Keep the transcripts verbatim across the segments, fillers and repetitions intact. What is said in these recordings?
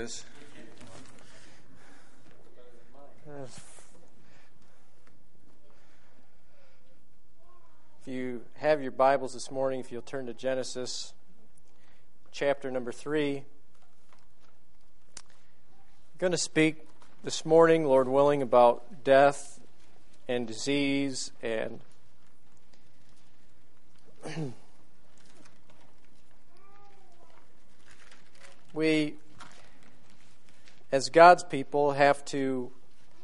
is. If you have your Bibles this morning, if you'll turn to Genesis chapter number three. I'm going to speak this morning, Lord willing, about death and disease and we, as God's people, have to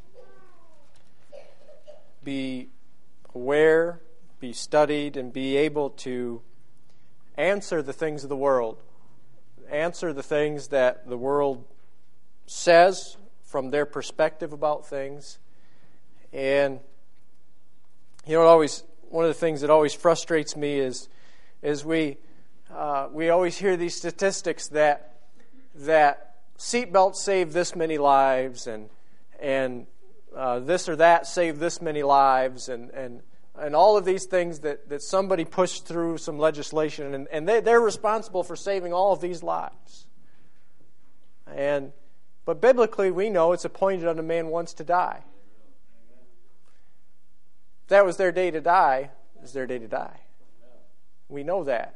be aware, be studied, and be able to answer the things of the world. Answer the things that the world says from their perspective about things. And, you know, it always, one of the things that always frustrates me is, is we, uh, we always hear these statistics that that seatbelts save this many lives, and and uh, this or that saved this many lives, and, and, and all of these things that, that somebody pushed through some legislation, and, and they, they're responsible for saving all of these lives. And but biblically, we know it's appointed unto man once to die. If that was their day to die, it was their day to die. We know that.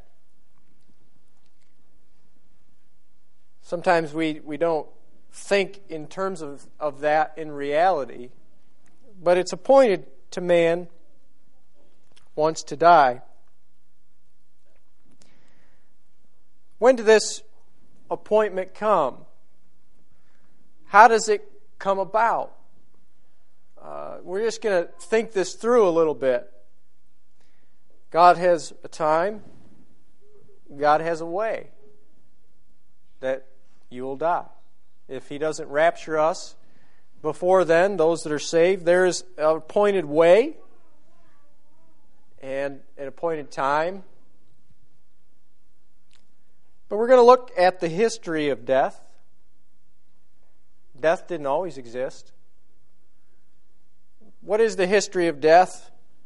Sometimes we, we don't think in terms of, of that in reality, but it's appointed to man once to die. When did this appointment come? How does it come about? Uh, we're just going to think this through a little bit. God has a time. God has a way that you will die. If He doesn't rapture us before then, those that are saved, there is an appointed way and an appointed time. But we're going to look at the history of death. Death didn't always exist. What is the history of death?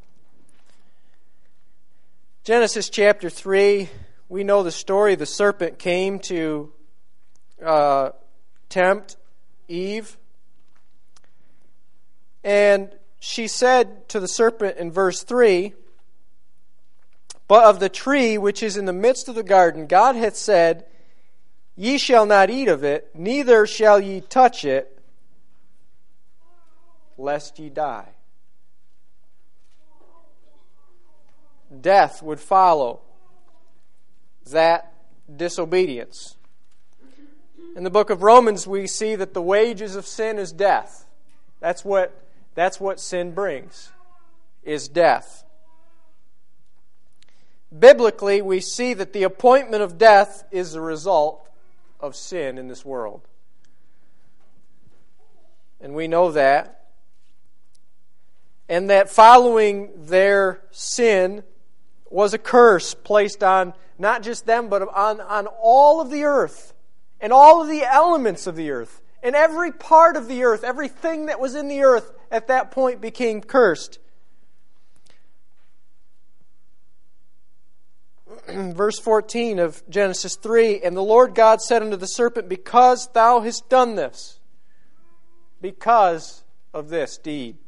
Genesis chapter three, we know the story. The serpent came to uh, tempt Eve. And she said to the serpent in verse three, "But of the tree which is in the midst of the garden, God hath said, Ye shall not eat of it, neither shall ye touch it, lest ye die." Death would follow that disobedience. In the book of Romans, we see that the wages of sin is death. That's what, that's what sin brings, is death. Biblically, we see that the appointment of death is the result of sin in this world. And we know that. And that following their sin was a curse placed on not just them, but on, on all of the earth, and all of the elements of the earth, and every part of the earth, everything that was in the earth at that point became cursed. Verse fourteen of Genesis three, "And the Lord God said unto the serpent, Because thou hast done this," because of this deed,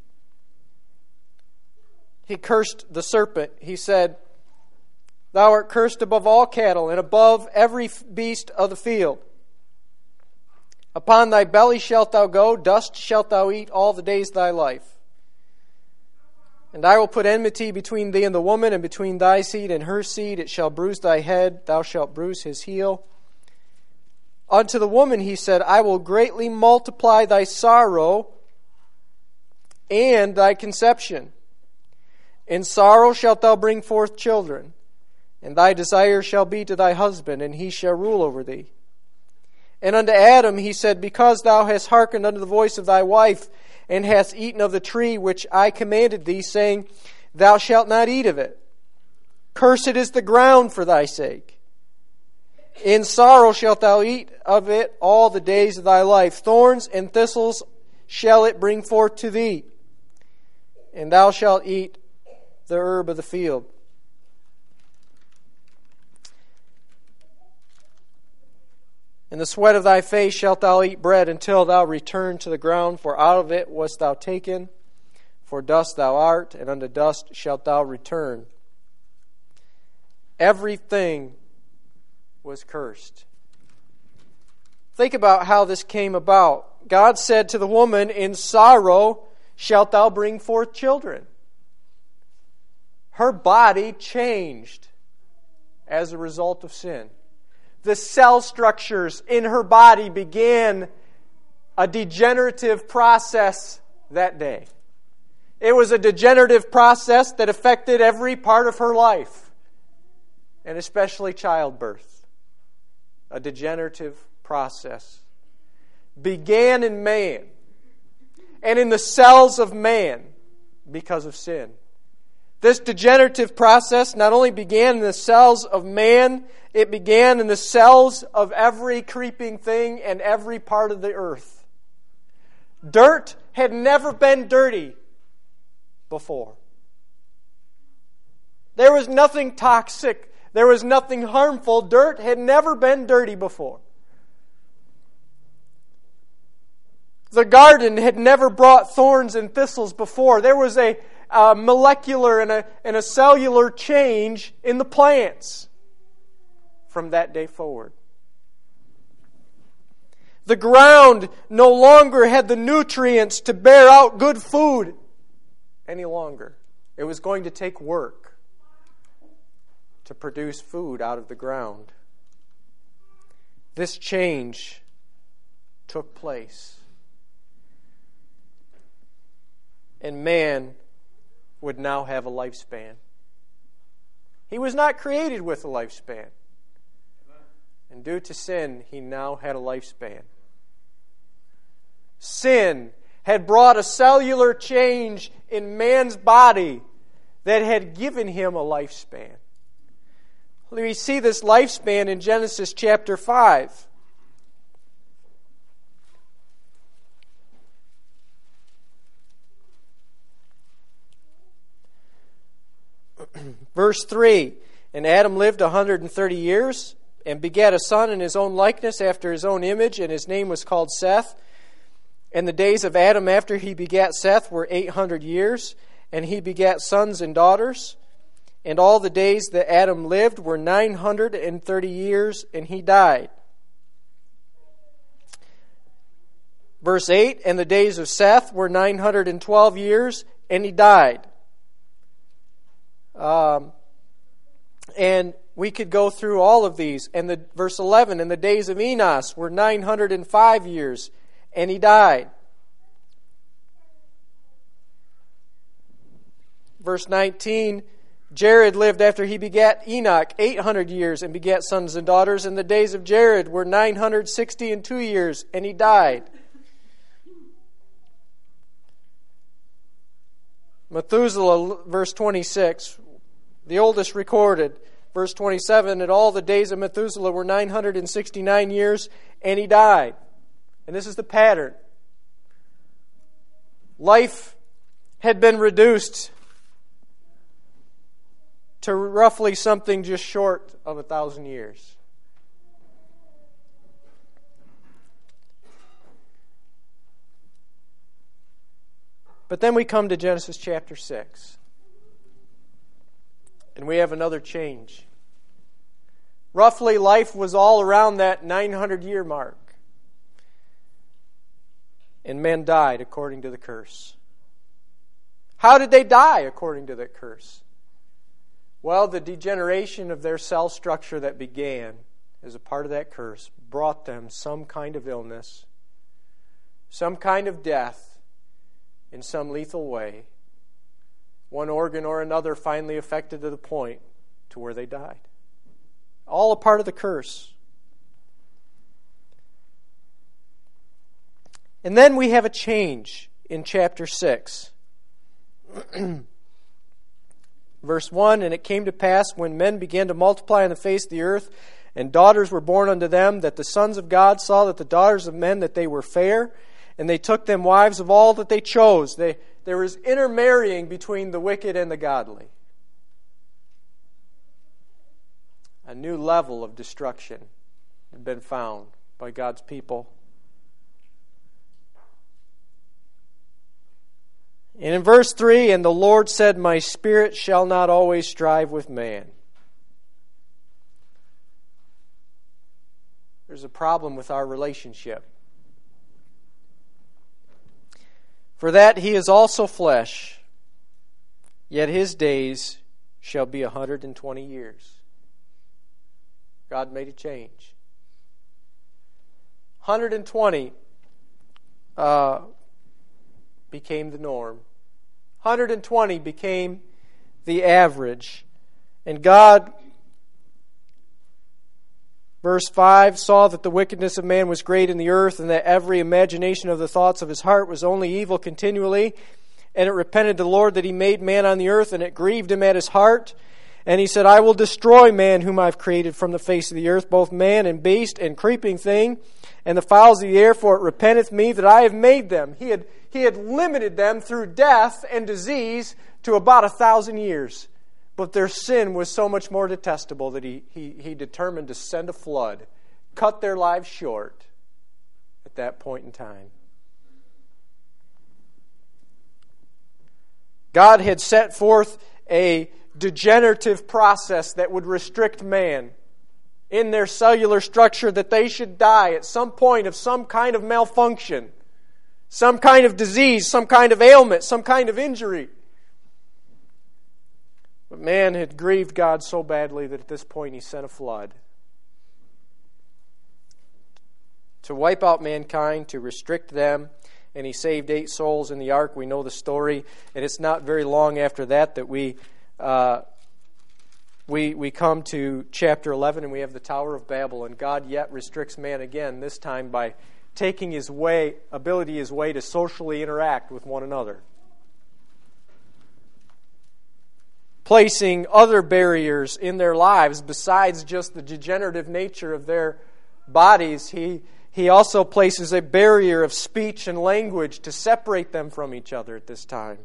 He cursed the serpent. He said, "Thou art cursed above all cattle, and above every beast of the field. Upon thy belly shalt thou go, dust shalt thou eat all the days of thy life. And I will put enmity between thee and the woman, and between thy seed and her seed. It shall bruise thy head, thou shalt bruise his heel. Unto the woman he said, I will greatly multiply thy sorrow and thy conception. In sorrow shalt thou bring forth children, and thy desire shall be to thy husband, and he shall rule over thee. And unto Adam he said, Because thou hast hearkened unto the voice of thy wife, and hast eaten of the tree which I commanded thee, saying, Thou shalt not eat of it. Cursed is the ground for thy sake. In sorrow shalt thou eat of it all the days of thy life. Thorns and thistles shall it bring forth to thee, and thou shalt eat the herb of the field." In the sweat of thy face shalt thou eat bread until thou return to the ground, for out of it wast thou taken. For dust thou art, and unto dust shalt thou return. Everything was cursed. Think about how this came about. God said to the woman, in sorrow shalt thou bring forth children. Her body changed as a result of sin. The cell structures in her body began a degenerative process that day. It was a degenerative process that affected every part of her life, and especially childbirth. A degenerative process began in man and in the cells of man because of sin. This degenerative process not only began in the cells of man, it began in the cells of every creeping thing and every part of the earth. Dirt had never been dirty before. There was nothing toxic. There was nothing harmful. Dirt had never been dirty before. The garden had never brought thorns and thistles before. There was a, a molecular and a, and a cellular change in the plants from that day forward. The ground no longer had the nutrients to bear out good food any longer. It was going to take work to produce food out of the ground. This change took place. And man would now have a lifespan. He was not created with a lifespan. And due to sin, he now had a lifespan. Sin had brought a cellular change in man's body that had given him a lifespan. We see this lifespan in Genesis chapter five. Verse three, and Adam lived a hundred and thirty years, and begat a son in his own likeness after his own image, and his name was called Seth. And the days of Adam after he begat Seth were eight hundred years, and he begat sons and daughters. And all the days that Adam lived were nine hundred and thirty years, and he died. Verse eight, and the days of Seth were nine hundred and twelve years, and he died. Um, and we could go through all of these. And the verse eleven, and the days of Enos were nine hundred and five years, and he died. Verse nineteen, Jared lived after he begat Enoch eight hundred years, and begat sons and daughters. And the days of Jared were nine hundred sixty and two years, and he died. Methuselah, verse twenty-six, the oldest recorded. Verse twenty-seven, and all the days of Methuselah were nine hundred sixty-nine years, and he died. And this is the pattern. Life had been reduced to roughly something just short of a thousand years. But then we come to Genesis chapter six. And we have another change. Roughly, life was all around that nine hundred year mark. And men died according to the curse. How did they die according to that curse? Well, the degeneration of their cell structure that began as a part of that curse brought them some kind of illness, some kind of death in some lethal way. One organ or another finally affected to the point to where they died. All a part of the curse. And then we have a change in chapter six. Verse one, and it came to pass when men began to multiply on the face of the earth, and daughters were born unto them, that the sons of God saw that the daughters of men, that they were fair, and they took them wives of all that they chose. They, there was intermarrying between the wicked and the godly. A new level of destruction had been found by God's people. And in verse three, and the Lord said, my spirit shall not always strive with man. There's a problem with our relationship. For that he is also flesh, yet his days shall be a hundred and twenty years. God made a change. one hundred twenty uh, became the norm. one hundred twenty became the average. And God, verse five, saw that the wickedness of man was great in the earth, and that every imagination of the thoughts of his heart was only evil continually. And it repented the Lord that he made man on the earth, and it grieved him at his heart. And he said, I will destroy man whom I've created from the face of the earth, both man and beast and creeping thing, and the fowls of the air, for it repenteth me that I have made them. He had, he had limited them through death and disease to about a thousand years. But their sin was so much more detestable that he, he, he determined to send a flood, cut their lives short at that point in time. God had set forth a degenerative process that would restrict man in their cellular structure, that they should die at some point of some kind of malfunction, some kind of disease, some kind of ailment, some kind of injury. But man had grieved God so badly that at this point he sent a flood to wipe out mankind, to restrict them. And he saved eight souls in the ark. We know the story. And it's not very long after that that we uh, we we come to chapter eleven, and we have the Tower of Babel. And God yet restricts man again, this time by taking his way, ability his way to socially interact with one another. Placing other barriers in their lives besides just the degenerative nature of their bodies. He He also places a barrier of speech and language to separate them from each other at this time.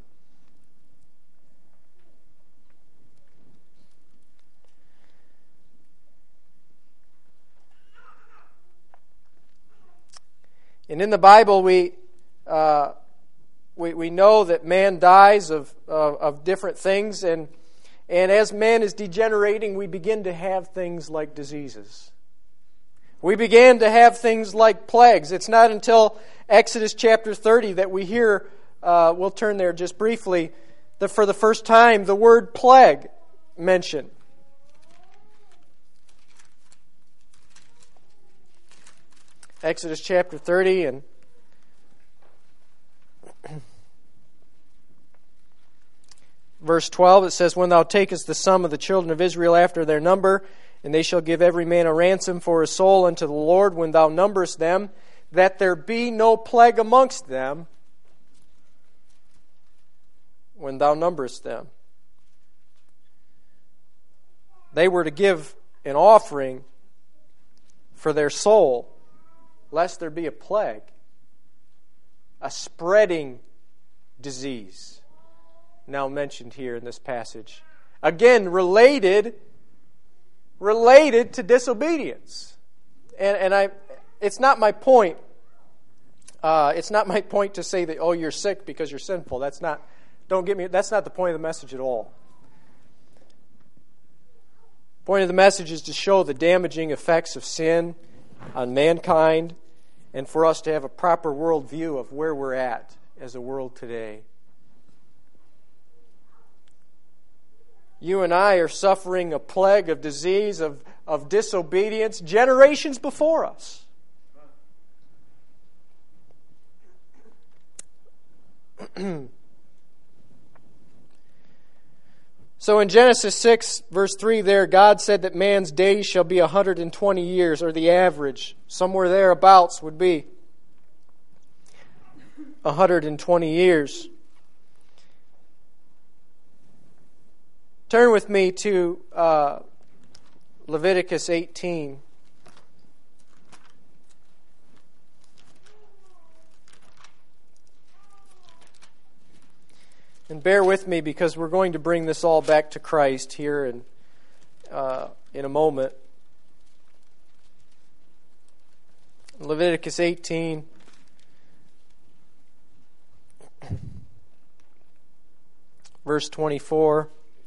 And in the Bible, we uh, we we know that man dies of of, of different things, and and as man is degenerating, we begin to have things like diseases. We began to have things like plagues. It's not until Exodus chapter thirty that we hear, uh, we'll turn there just briefly, that for the first time the word plague mentioned. Exodus chapter thirty, and verse twelve, it says, when thou takest the sum of the children of Israel after their number, and they shall give every man a ransom for his soul unto the Lord when thou numberest them, that there be no plague amongst them when thou numberest them. They were to give an offering for their soul, lest there be a plague, a spreading disease, now mentioned here in this passage. Again, related related to disobedience. And and I it's not my point. Uh, it's not my point to say that, oh, you're sick because you're sinful. That's not don't get me that's not the point of the message at all. The point of the message is to show the damaging effects of sin on mankind, and for us to have a proper worldview of where we're at as a world today. You and I are suffering a plague of disease, of, of disobedience, generations before us. So in Genesis six, verse three there, God said that man's days shall be one hundred twenty years, or the average, somewhere thereabouts would be one hundred twenty years. Turn with me to uh, Leviticus eighteen. And bear with me, because we're going to bring this all back to Christ here in, uh, in a moment. Leviticus eighteen. Verse twenty-four.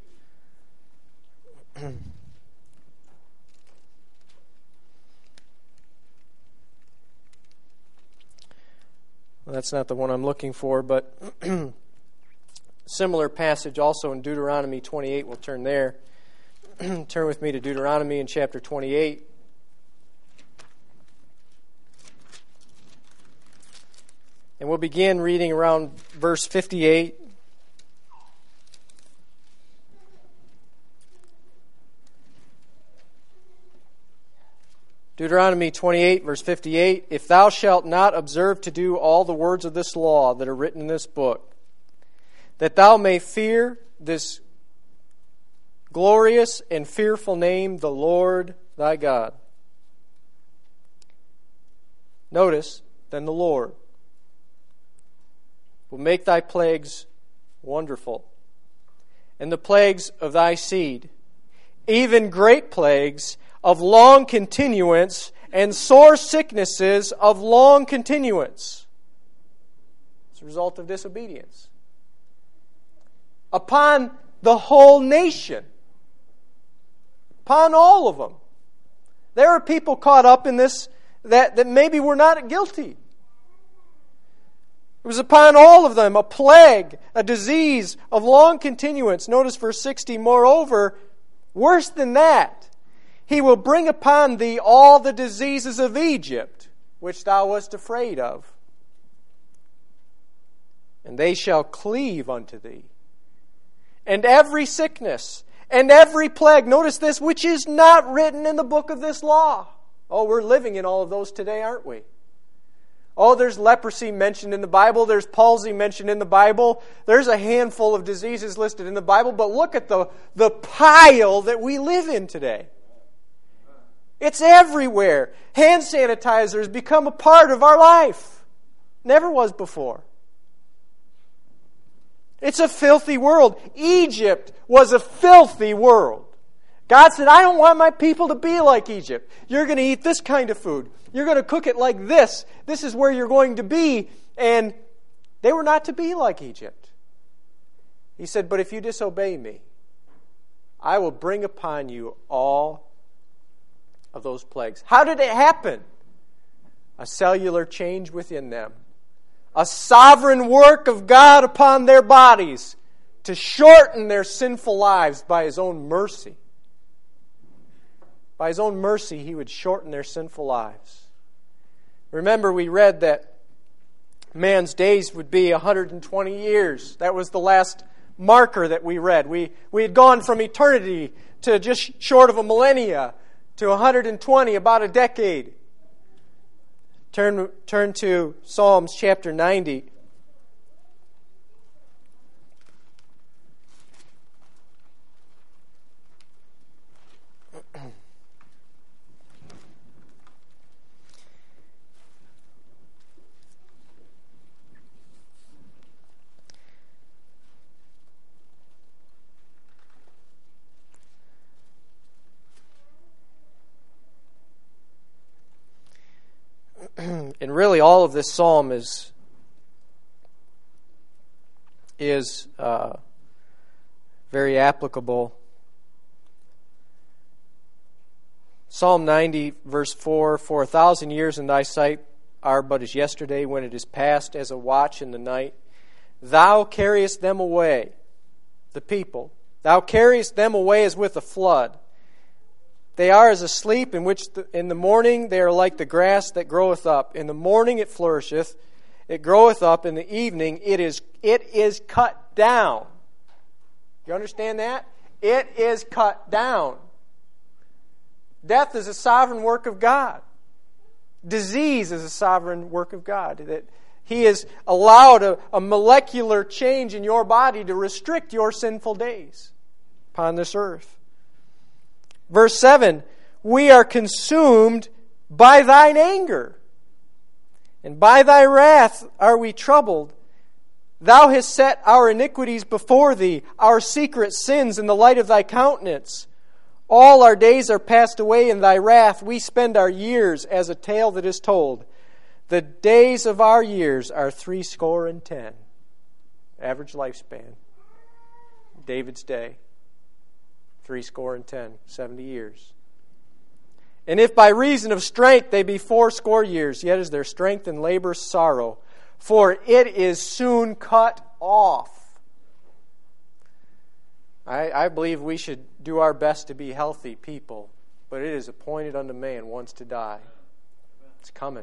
Well, that's not the one I'm looking for, but similar passage also in Deuteronomy twenty-eight. We'll turn there. Turn with me to Deuteronomy in chapter twenty-eight. And we'll begin reading around verse fifty-eight. Deuteronomy twenty-eight, verse fifty-eight, If thou shalt not observe to do all the words of this law that are written in this book, that thou may fear this glorious and fearful name, the Lord thy God. Notice, then the Lord will make thy plagues wonderful, and the plagues of thy seed, even great plagues of long continuance, and sore sicknesses of long continuance. It's a result of disobedience. Upon the whole nation. Upon all of them. There are people caught up in this that, that maybe were not guilty. It was upon all of them a plague, a disease of long continuance. Notice verse sixty, Moreover, worse than that, He will bring upon thee all the diseases of Egypt, which thou wast afraid of. And they shall cleave unto thee. And every sickness, and every plague, notice this, which is not written in the book of this law. Oh, we're living in all of those today, aren't we? Oh, there's leprosy mentioned in the Bible. There's palsy mentioned in the Bible. There's a handful of diseases listed in the Bible. But look at the, the pile that we live in today. It's everywhere. Hand sanitizer has become a part of our life. Never was before. It's a filthy world. Egypt was a filthy world. God said, I don't want my people to be like Egypt. You're going to eat this kind of food. You're going to cook it like this. This is where you're going to be. And they were not to be like Egypt. He said, but if you disobey me, I will bring upon you all of those plagues. How did it happen? A cellular change within them. A sovereign work of God upon their bodies to shorten their sinful lives by His own mercy. By His own mercy, He would shorten their sinful lives. Remember, we read that man's days would be one hundred twenty years. That was the last marker that we read. We, we had gone from eternity to just short of a millennia to one hundred twenty, about a decade. Turn, turn to Psalms chapter ninety. And really, all of this psalm is is uh, very applicable. Psalm ninety, verse four, For a thousand years in thy sight are but as yesterday, when it is past as a watch in the night. Thou carriest them away, the people. Thou carriest them away as with a flood. They are as a sleep, in which the, in the morning they are like the grass that groweth up. In the morning it flourisheth, it groweth up. In the evening it is it is cut down. You understand that? It is cut down. Death is a sovereign work of God. Disease is a sovereign work of God. That He has allowed a, a molecular change in your body to restrict your sinful days upon this earth. Verse seven, We are consumed by thine anger, and by thy wrath are we troubled. Thou hast set our iniquities before thee, our secret sins in the light of thy countenance. All our days are passed away in thy wrath. We spend our years as a tale that is told. The days of our years are three score and ten. Average lifespan. David's day. Three score and ten. Seventy years. And if by reason of strength they be fourscore years, yet is their strength and labor sorrow, for it is soon cut off. I, I believe we should do our best to be healthy people, but it is appointed unto man once to die. It's coming.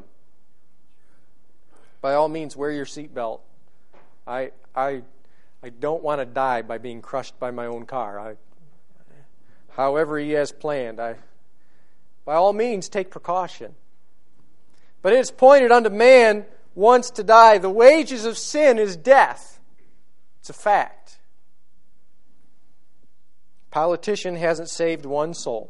By all means, wear your seatbelt. I I I don't want to die by being crushed by my own car. I, however He has planned, I by all means take precaution. But it is appointed unto man once to die. The wages of sin is death. It's a fact. Politician hasn't saved one soul.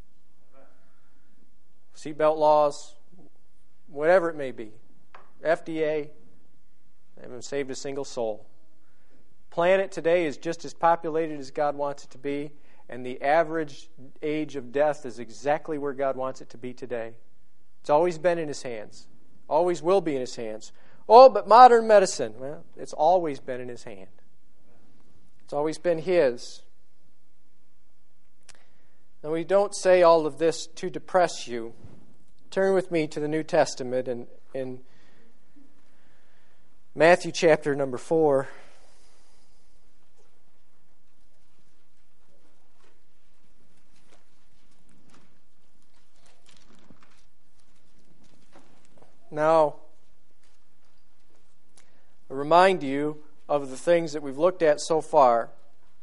Seatbelt laws, whatever it may be. F D A, they haven't saved a single soul. Planet today is just as populated as God wants it to be, and the average age of death is exactly where God wants it to be today. It's always been in His hands. Always will be in His hands. Oh, but modern medicine, well, it's always been in His hand. It's always been His. Now, we don't say all of this to depress you. Turn with me to the New Testament and in Matthew chapter number four. Now, I remind you of the things that we've looked at so far.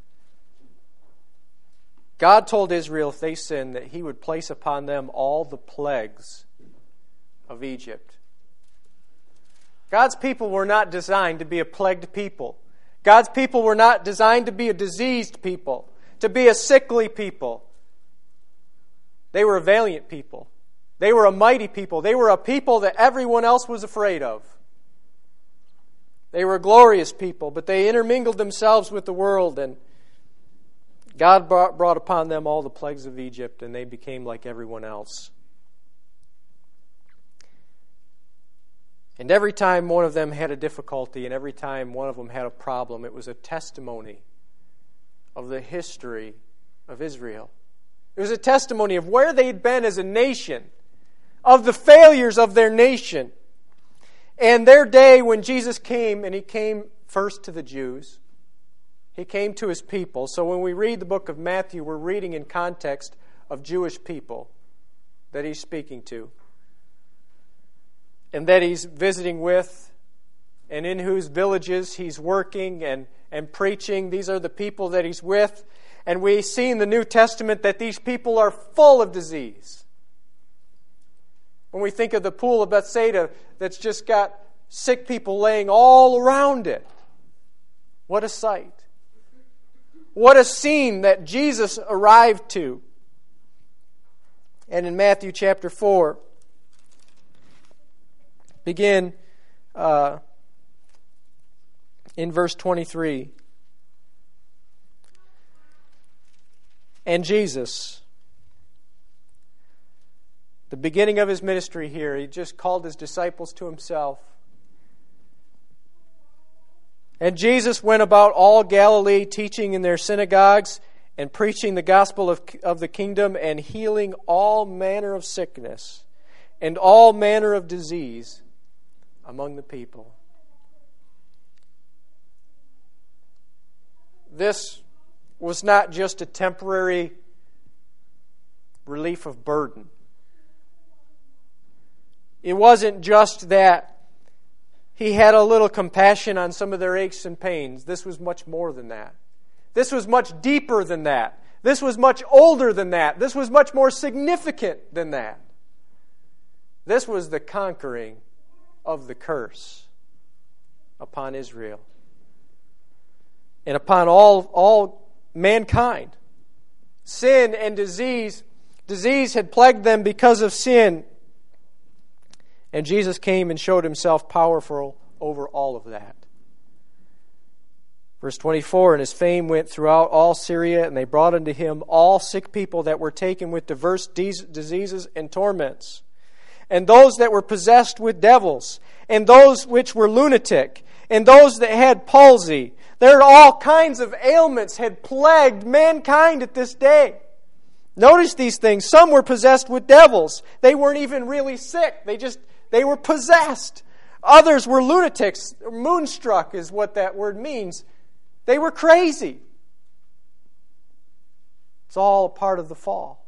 God told Israel if they sinned that He would place upon them all the plagues of Egypt. God's people were not designed to be a plagued people. God's people were not designed to be a diseased people, to be a sickly people. They were a valiant people. They were a mighty people. They were a people that everyone else was afraid of. They were a glorious people, but they intermingled themselves with the world, and God brought, brought upon them all the plagues of Egypt, and they became like everyone else. And every time one of them had a difficulty, and every time one of them had a problem, it was a testimony of the history of Israel. It was a testimony of where they'd been as a nation, of the failures of their nation. And their day when Jesus came, and He came first to the Jews, He came to His people. So when we read the book of Matthew, we're reading in context of Jewish people that He's speaking to, and that He's visiting with, and in whose villages He's working and, and preaching. These are the people that He's with. And we see in the New Testament that these people are full of disease. When we think of the pool of Bethsaida that's just got sick people laying all around it. What a sight. What a scene that Jesus arrived to. And in Matthew chapter four, begin uh, in verse twenty-three. And Jesus, the beginning of His ministry here, He just called His disciples to Himself. And Jesus went about all Galilee, teaching in their synagogues and preaching the gospel of, of the kingdom and healing all manner of sickness and all manner of disease among the people. This was not just a temporary relief of burden. It wasn't just that He had a little compassion on some of their aches and pains. This was much more than that. This was much deeper than that. This was much older than that. This was much more significant than that. This was the conquering of the curse upon Israel and upon all, all mankind. Sin and disease. Disease had plagued them because of sin. And Jesus came and showed Himself powerful over all of that. Verse twenty-four, and his fame went throughout all Syria, and they brought unto him all sick people that were taken with diverse diseases and torments, and those that were possessed with devils, and those which were lunatic, and those that had palsy. There are all kinds of ailments had plagued mankind at this day. Notice these things. Some were possessed with devils. They weren't even really sick. They just, they were possessed. Others were lunatics. Moonstruck is what that word means. They were crazy. It's all a part of the fall.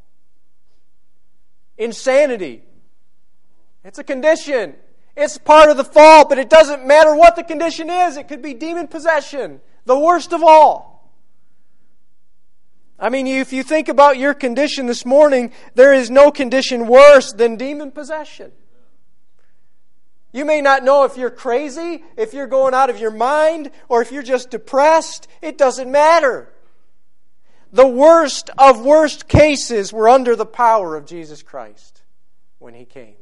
Insanity. It's a condition. It's part of the fall, but it doesn't matter what the condition is. It could be demon possession, the worst of all. I mean, if you think about your condition this morning, there is no condition worse than demon possession. You may not know if you're crazy, if you're going out of your mind, or if you're just depressed. It doesn't matter. The worst of worst cases were under the power of Jesus Christ when He came.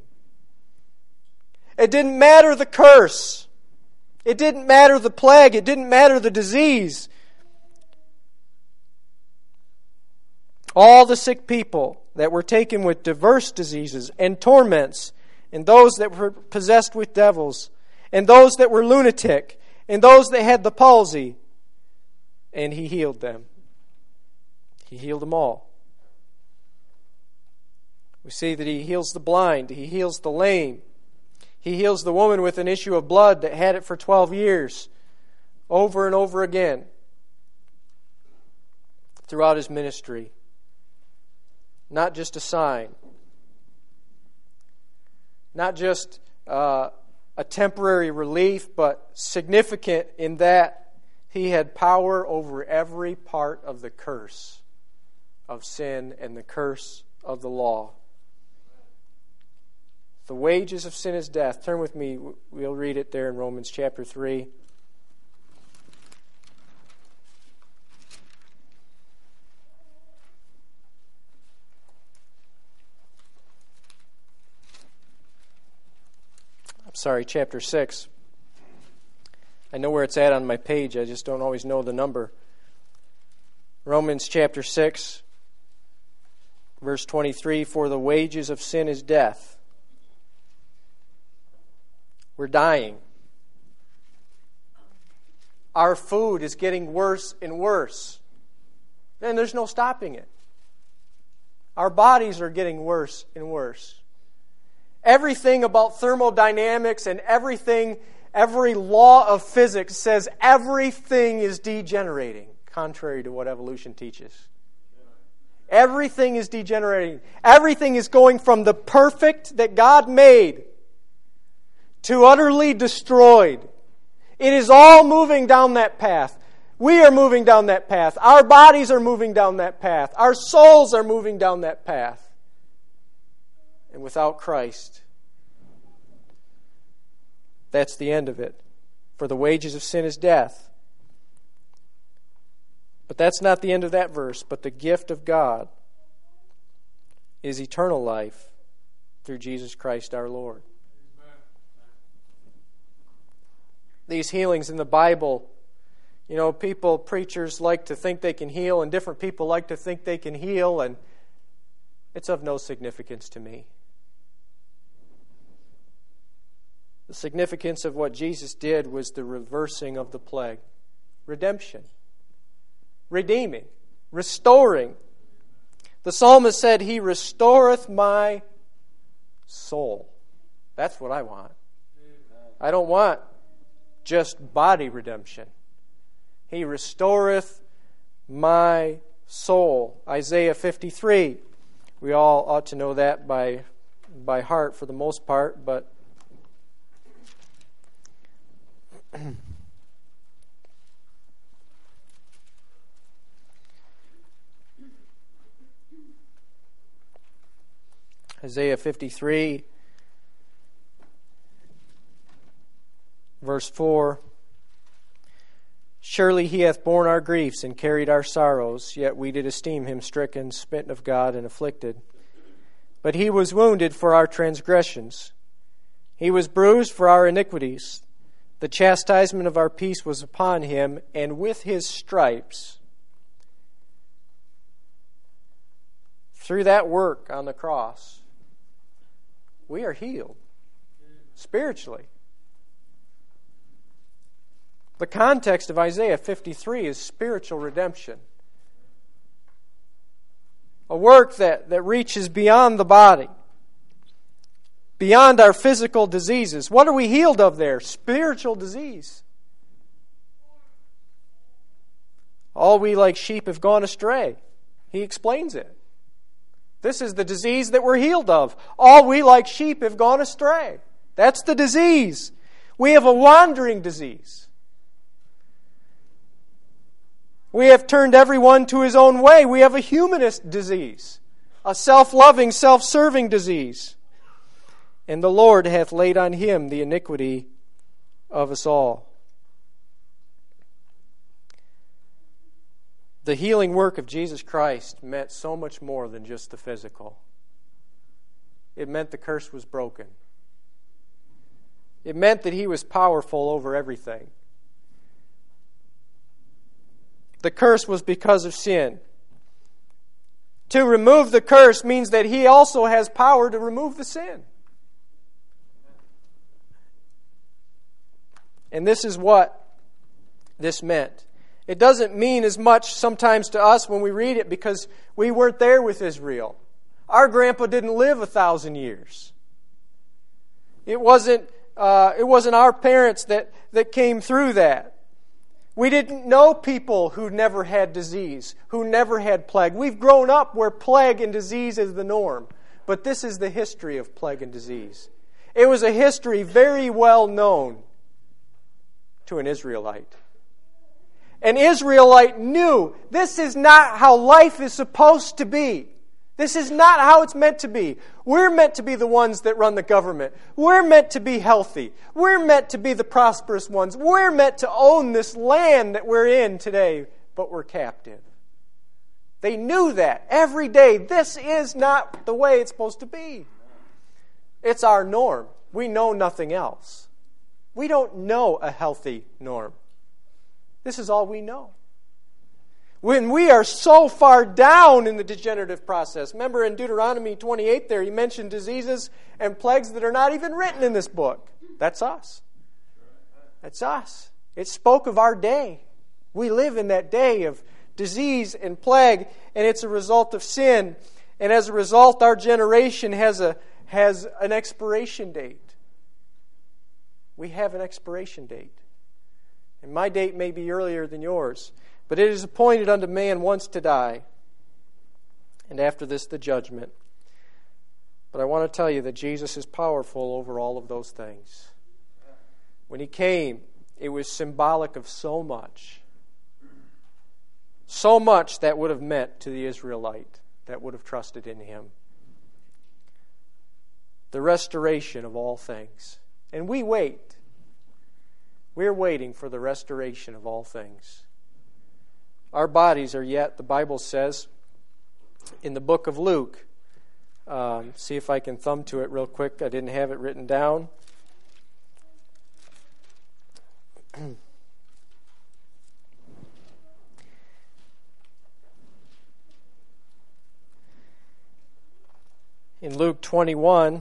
It didn't matter the curse. It didn't matter the plague. It didn't matter the disease. All the sick people that were taken with diverse diseases and torments, and those that were possessed with devils, and those that were lunatic, and those that had the palsy, and He healed them. He healed them all. We see that He heals the blind, He heals the lame, He heals the woman with an issue of blood that had it for twelve years, over and over again, throughout His ministry. Not just a sign. Not just uh, a temporary relief, but significant in that He had power over every part of the curse of sin and the curse of the law. The wages of sin is death. Turn with me. We'll read it there in Romans chapter three. Sorry, chapter six. I know where it's at on my page. I just don't always know the number. Romans chapter six, verse twenty-three, for the wages of sin is death. We're dying. Our food is getting worse and worse. And there's no stopping it. Our bodies are getting worse and worse. Everything about thermodynamics and everything, every law of physics says everything is degenerating, contrary to what evolution teaches. Everything is degenerating. Everything is going from the perfect that God made to utterly destroyed. It is all moving down that path. We are moving down that path. Our bodies are moving down that path. Our souls are moving down that path. And without Christ, that's the end of it. For the wages of sin is death. But that's not the end of that verse. But the gift of God is eternal life through Jesus Christ our Lord. Amen. These healings in the Bible, you know, people, preachers like to think they can heal, and different people like to think they can heal, and it's of no significance to me. The significance of what Jesus did was the reversing of the plague. Redemption. Redeeming. Restoring. The psalmist said, He restoreth my soul. That's what I want. I don't want just body redemption. He restoreth my soul. Isaiah fifty-three. We all ought to know that by, by heart for the most part, but Isaiah fifty-three, verse four. Surely He hath borne our griefs and carried our sorrows, yet we did esteem Him stricken, smitten of God, and afflicted. But He was wounded for our transgressions. He was bruised for our iniquities. The chastisement of our peace was upon him, and with his stripes, through that work on the cross, we are healed spiritually. The context of Isaiah fifty-three is spiritual redemption. A work that, that reaches beyond the body, beyond our physical diseases. What are we healed of there? Spiritual disease. All we like sheep have gone astray. He explains it. This is the disease that we're healed of. All we like sheep have gone astray. That's the disease. We have a wandering disease. We have turned everyone to his own way. We have a humanist disease, a self-loving, self-serving disease. And the Lord hath laid on him the iniquity of us all. The healing work of Jesus Christ meant so much more than just the physical. It meant the curse was broken. It meant that he was powerful over everything. The curse was because of sin. To remove the curse means that he also has power to remove the sin. And this is what this meant. It doesn't mean as much sometimes to us when we read it because we weren't there with Israel. Our grandpa didn't live a thousand years. It wasn't, uh, it wasn't our parents that, that came through that. We didn't know people who never had disease, who never had plague. We've grown up where plague and disease is the norm. But this is the history of plague and disease. It was a history very well known to an Israelite. An Israelite knew this is not how life is supposed to be. This is not how it's meant to be. We're meant to be the ones that run the government. We're meant to be healthy. We're meant to be the prosperous ones. We're meant to own this land that we're in today, but we're captive. They knew that every day. This is not the way it's supposed to be. It's our norm. We know nothing else. We don't know a healthy norm. This is all we know. When we are so far down in the degenerative process. Remember in Deuteronomy twenty-eight there, he mentioned diseases and plagues that are not even written in this book. That's us. That's us. It spoke of our day. We live in that day of disease and plague, and it's a result of sin. And as a result, our generation has a has an expiration date. We have an expiration date. And my date may be earlier than yours. But it is appointed unto man once to die, and after this the judgment. But I want to tell you that Jesus is powerful over all of those things. When he came, it was symbolic of so much. So much that would have meant to the Israelite that would have trusted in him. The restoration of all things. And we wait. We're waiting for the restoration of all things. Our bodies are yet, the Bible says, in the book of Luke. Um, see if I can thumb to it real quick. I didn't have it written down. In Luke twenty-one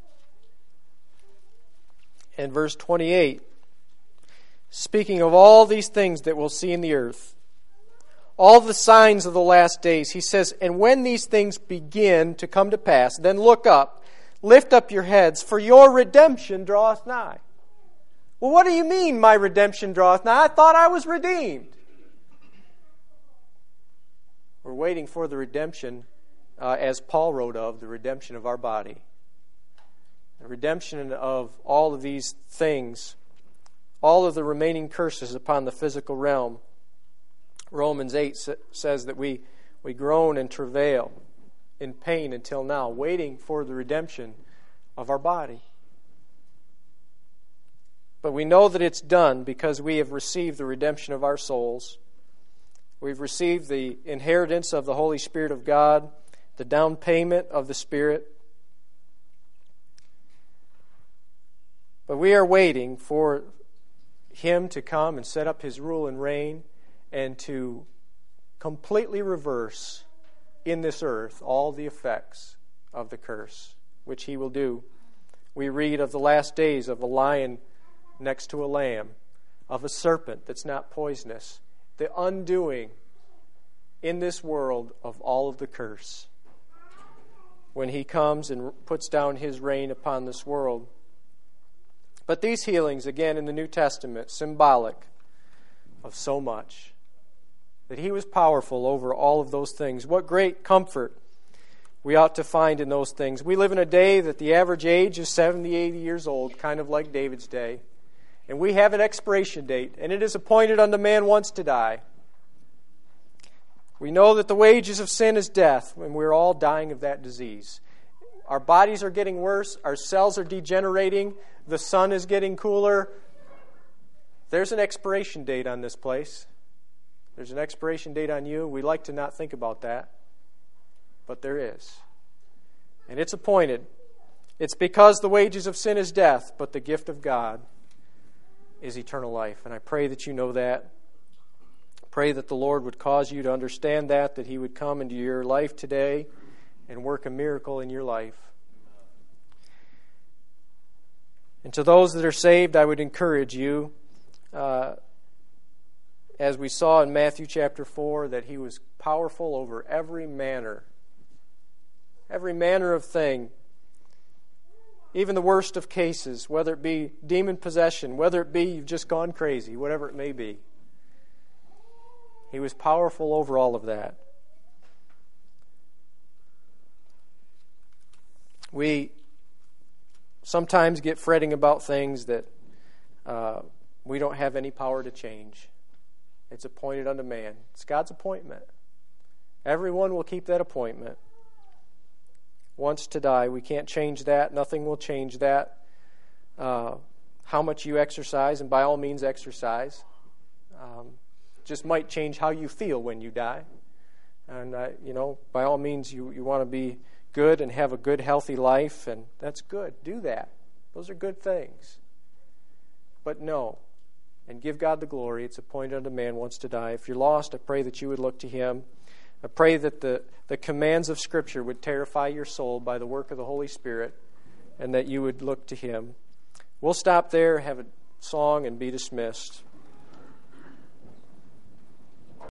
and verse twenty-eight, speaking of all these things that we'll see in the earth, all the signs of the last days, he says, and when these things begin to come to pass, then look up, lift up your heads, for your redemption draweth nigh. Well, what do you mean, my redemption draweth nigh? I thought I was redeemed. We're waiting for the redemption, uh, as Paul wrote of, the redemption of our body. The redemption of all of these things, all of the remaining curses upon the physical realm. Romans eight says that we, we groan and travail in pain until now, waiting for the redemption of our body. But we know that it's done because we have received the redemption of our souls. We've received the inheritance of the Holy Spirit of God, the down payment of the Spirit. But we are waiting for Him to come and set up His rule and reign and to completely reverse in this earth all the effects of the curse, which He will do. We read of the last days of a lion next to a lamb, of a serpent that's not poisonous, the undoing in this world of all of the curse when He comes and puts down His reign upon this world. But these healings, again in the New Testament, symbolic of so much. That He was powerful over all of those things. What great comfort we ought to find in those things. We live in a day that the average age is seventy, eighty years old, kind of like David's day. And we have an expiration date, and it is appointed unto man once to die. We know that the wages of sin is death, and we're all dying of that disease. Our bodies are getting worse, our cells are degenerating, the sun is getting cooler. There's an expiration date on this place. There's an expiration date on you. We like to not think about that, but there is. And it's appointed. It's because the wages of sin is death, but the gift of God is eternal life. And I pray that you know that. Pray that the Lord would cause you to understand that, that He would come into your life today and work a miracle in your life. And to those that are saved, I would encourage you, uh, as we saw in Matthew chapter four, that He was powerful over every manner, every manner of thing, even the worst of cases, whether it be demon possession, whether it be you've just gone crazy, whatever it may be. He was powerful over all of that. We sometimes get fretting about things that uh, we don't have any power to change. It's appointed unto man. It's God's appointment. Everyone will keep that appointment. Once to die. We can't change that. Nothing will change that. Uh, how much you exercise, and by all means exercise. Um, just might change how you feel when you die. And, uh, you know, by all means you, you want to be good and have a good, healthy life, and that's good. Do that. Those are good things. But no, and give God the glory. It's appointed unto man once to die. If you're lost, I pray that you would look to Him. I pray that the, the commands of Scripture would terrify your soul by the work of the Holy Spirit, and that you would look to Him. We'll stop there, have a song, and be dismissed.